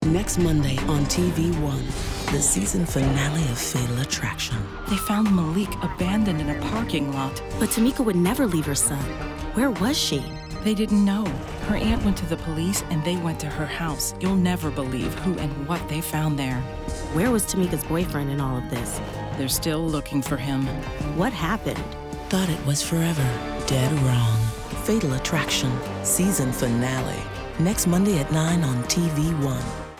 Next Monday on TV1, the season finale of Fatal Attraction. They found Malik abandoned in a parking lot. But Tamika would never leave her son. Where was she? They didn't know. Her aunt went to the police and they went to her house. You'll never believe who and what they found there. Where was Tamika's boyfriend in all of this? They're still looking for him. What happened? Thought it was forever. Dead wrong. Fatal Attraction, season finale. Next Monday at 9 on TV1.